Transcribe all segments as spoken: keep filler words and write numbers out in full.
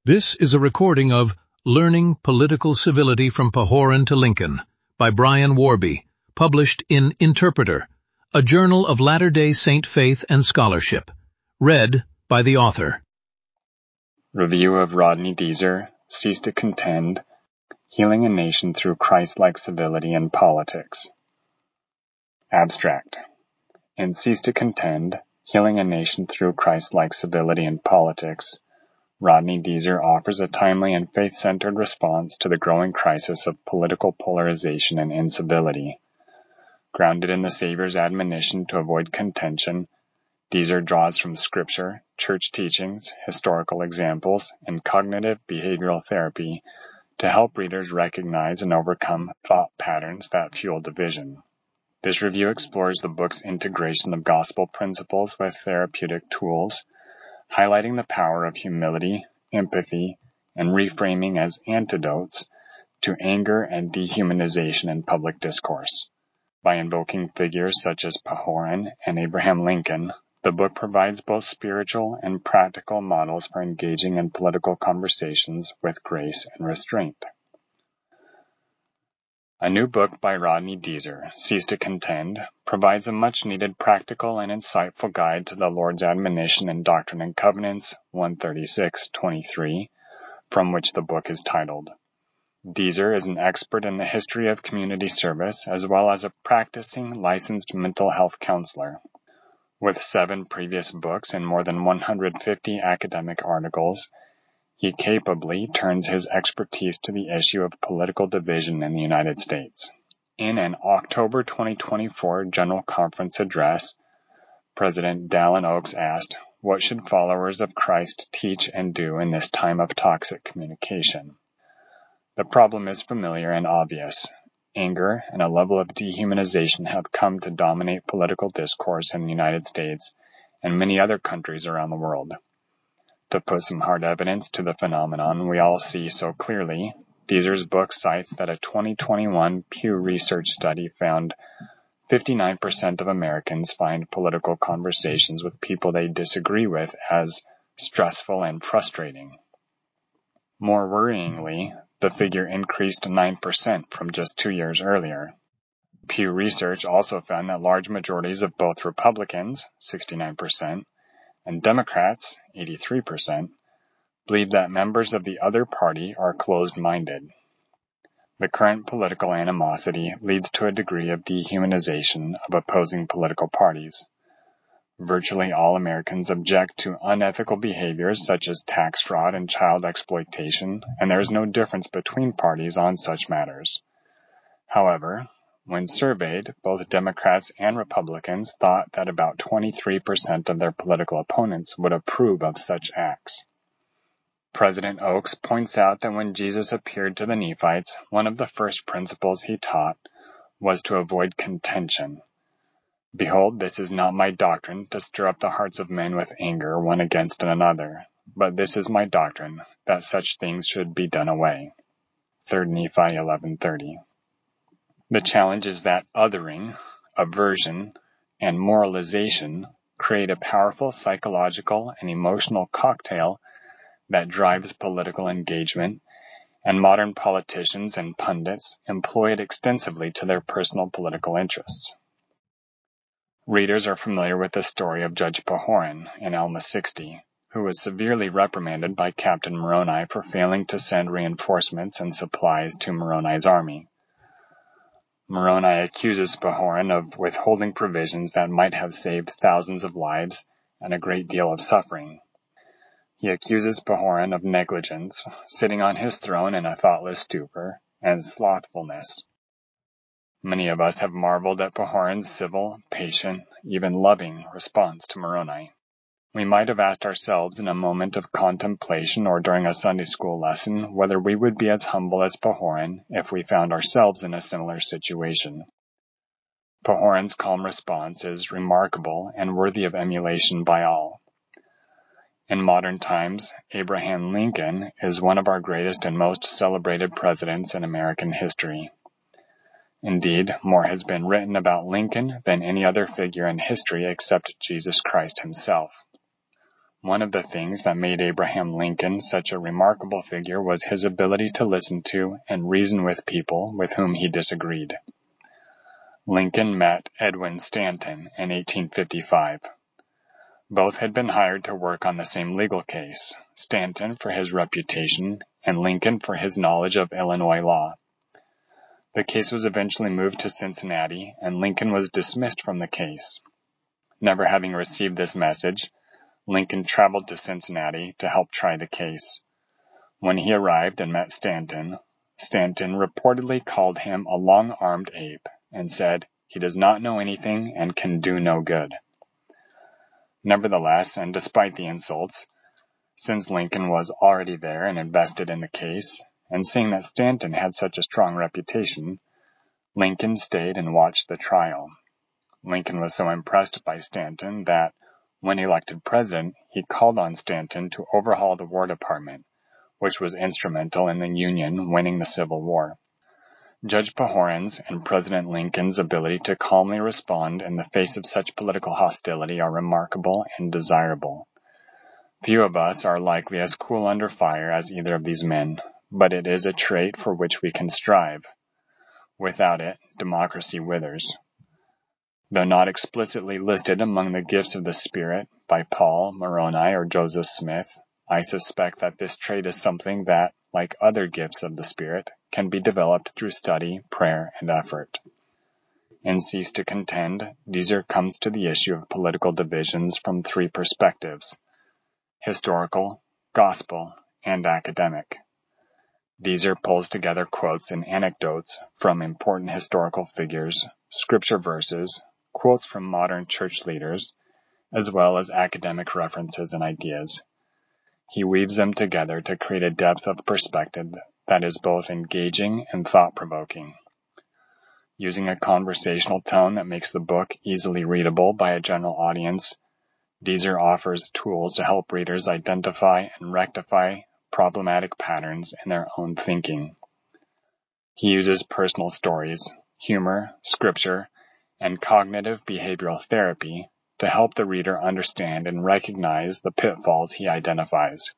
This is a recording of Learning Political Civility from Pahoran to Lincoln by Brian Warby, published in Interpreter, a journal of Latter-day Saint faith and scholarship. Read by the author. Review of Rodney Deezer, Cease to Contend, Healing a Nation Through Christ-like Civility in Politics. Abstract. In Cease to Contend, Healing a Nation Through Christ-like Civility in Politics, Rodney Deezer offers a timely and faith-centered response to the growing crisis of political polarization and incivility. Grounded in the Savior's admonition to avoid contention, Deezer draws from Scripture, church teachings, historical examples, and cognitive behavioral therapy to help readers recognize and overcome thought patterns that fuel division. This review explores the book's integration of gospel principles with therapeutic tools, highlighting the power of humility, empathy, and reframing as antidotes to anger and dehumanization in public discourse. By invoking figures such as Pahoran and Abraham Lincoln, the book provides both spiritual and practical models for engaging in political conversations with grace and restraint. A new book by Rodney Deezer, Cease to Contend, provides a much-needed practical and insightful guide to the Lord's admonition in Doctrine and Covenants one thirty-six twenty-three, from which the book is titled. Deezer is an expert in the history of community service as well as a practicing licensed mental health counselor. With seven previous books and more than one hundred fifty academic articles, he capably turns his expertise to the issue of political division in the United States. In an October twenty twenty-four General Conference address, President Dallin Oaks asked, "What should followers of Christ teach and do in this time of toxic communication?" The problem is familiar and obvious. Anger and a level of dehumanization have come to dominate political discourse in the United States and many other countries around the world. To put some hard evidence to the phenomenon we all see so clearly, Deezer's book cites that a twenty twenty-one Pew Research study found fifty-nine percent of Americans find political conversations with people they disagree with as stressful and frustrating. More worryingly, the figure increased nine percent from just two years earlier. Pew Research also found that large majorities of both Republicans, sixty-nine percent, and Democrats, eighty-three percent, believe that members of the other party are closed-minded. The current political animosity leads to a degree of dehumanization of opposing political parties. Virtually all Americans object to unethical behaviors such as tax fraud and child exploitation, and there is no difference between parties on such matters. However, when surveyed, both Democrats and Republicans thought that about twenty-three percent of their political opponents would approve of such acts. President Oaks points out that when Jesus appeared to the Nephites, one of the first principles he taught was to avoid contention. "Behold, this is not my doctrine, to stir up the hearts of men with anger one against another, but this is my doctrine, that such things should be done away." Third Nephi eleven thirty. The challenge is that othering, aversion, and moralization create a powerful psychological and emotional cocktail that drives political engagement, and modern politicians and pundits employ it extensively to their personal political interests. Readers are familiar with the story of Judge Pahoran in Alma sixty, who was severely reprimanded by Captain Moroni for failing to send reinforcements and supplies to Moroni's army. Moroni accuses Pahoran of withholding provisions that might have saved thousands of lives and a great deal of suffering. He accuses Pahoran of negligence, sitting on his throne in a thoughtless stupor, and slothfulness. Many of us have marveled at Pahoran's civil, patient, even loving response to Moroni. We might have asked ourselves in a moment of contemplation or during a Sunday school lesson whether we would be as humble as Pahoran if we found ourselves in a similar situation. Pahoran's calm response is remarkable and worthy of emulation by all. In modern times, Abraham Lincoln is one of our greatest and most celebrated presidents in American history. Indeed, more has been written about Lincoln than any other figure in history except Jesus Christ himself. One of the things that made Abraham Lincoln such a remarkable figure was his ability to listen to and reason with people with whom he disagreed. Lincoln met Edwin Stanton in eighteen fifty-five. Both had been hired to work on the same legal case, Stanton for his reputation and Lincoln for his knowledge of Illinois law. The case was eventually moved to Cincinnati, and Lincoln was dismissed from the case. Never having received this message, Lincoln traveled to Cincinnati to help try the case. When he arrived and met Stanton, Stanton reportedly called him a long-armed ape and said he does not know anything and can do no good. Nevertheless, and despite the insults, since Lincoln was already there and invested in the case, and seeing that Stanton had such a strong reputation, Lincoln stayed and watched the trial. Lincoln was so impressed by Stanton that, when elected president, he called on Stanton to overhaul the War Department, which was instrumental in the Union winning the Civil War. Judge Pahoran's and President Lincoln's ability to calmly respond in the face of such political hostility are remarkable and desirable. Few of us are likely as cool under fire as either of these men, but it is a trait for which we can strive. Without it, democracy withers. Though not explicitly listed among the gifts of the Spirit by Paul, Moroni, or Joseph Smith, I suspect that this trait is something that, like other gifts of the Spirit, can be developed through study, prayer, and effort. In Cease to Contend, Deezer comes to the issue of political divisions from three perspectives: historical, gospel, and academic. Deezer pulls together quotes and anecdotes from important historical figures, scripture verses, quotes from modern church leaders, as well as academic references and ideas. He weaves them together to create a depth of perspective that is both engaging and thought-provoking. Using a conversational tone that makes the book easily readable by a general audience, Deezer offers tools to help readers identify and rectify problematic patterns in their own thinking. He uses personal stories, humor, scripture, and cognitive behavioral therapy to help the reader understand and recognize the pitfalls he identifies.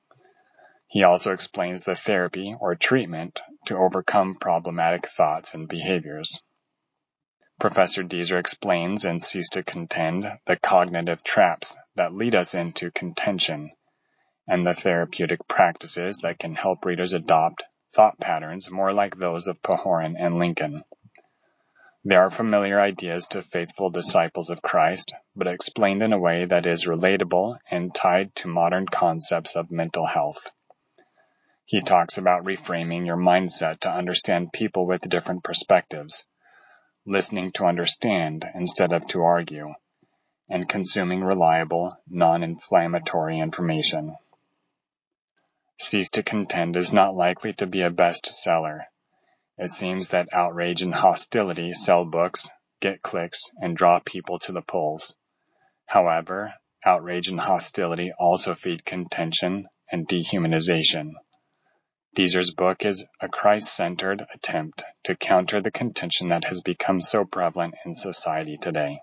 He also explains the therapy or treatment to overcome problematic thoughts and behaviors. Professor Deezer explains in Cease to Contend the cognitive traps that lead us into contention and the therapeutic practices that can help readers adopt thought patterns more like those of Pahoran and Lincoln. They are familiar ideas to faithful disciples of Christ, but explained in a way that is relatable and tied to modern concepts of mental health. He talks about reframing your mindset to understand people with different perspectives, listening to understand instead of to argue, and consuming reliable, non-inflammatory information. Cease to Contend is not likely to be a bestseller. It seems that outrage and hostility sell books, get clicks, and draw people to the polls. However, outrage and hostility also feed contention and dehumanization. Deezer's book is a Christ-centered attempt to counter the contention that has become so prevalent in society today.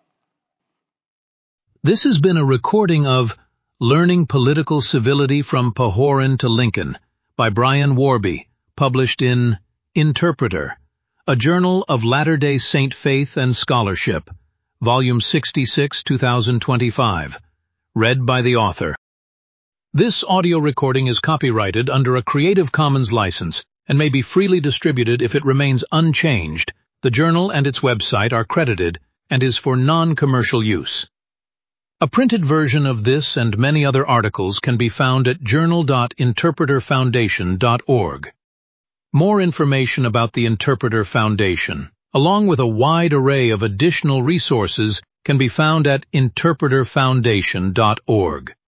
This has been a recording of Learning Political Civility from Pahoran to Lincoln by Brian Warby, published in Interpreter, a Journal of Latter-day Saint Faith and Scholarship, Volume sixty-six, two thousand twenty-five, read by the author. This audio recording is copyrighted under a Creative Commons license and may be freely distributed if it remains unchanged. The journal and its website are credited and is for non-commercial use. A printed version of this and many other articles can be found at journal dot interpreter foundation dot org. More information about the Interpreter Foundation, along with a wide array of additional resources, can be found at interpreter foundation dot org.